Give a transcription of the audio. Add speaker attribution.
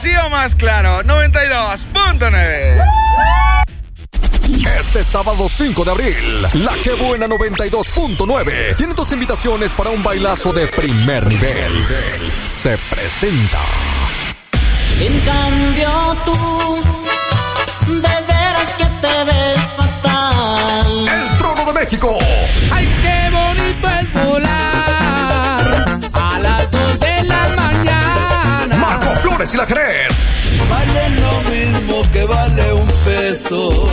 Speaker 1: Rocío Más Claro, 92.9.
Speaker 2: Este sábado 5 de abril, La Que Buena 92.9 tiene dos invitaciones para un bailazo de primer nivel. Se presenta.
Speaker 3: En cambio tú, de veras que te ves fatal.
Speaker 2: El Trono de México.
Speaker 4: ¡Ay, qué bonito es volar! A las 2 de la mañana.
Speaker 2: Marco Flores y La Jerez.
Speaker 5: Vale lo mismo que vale un peso.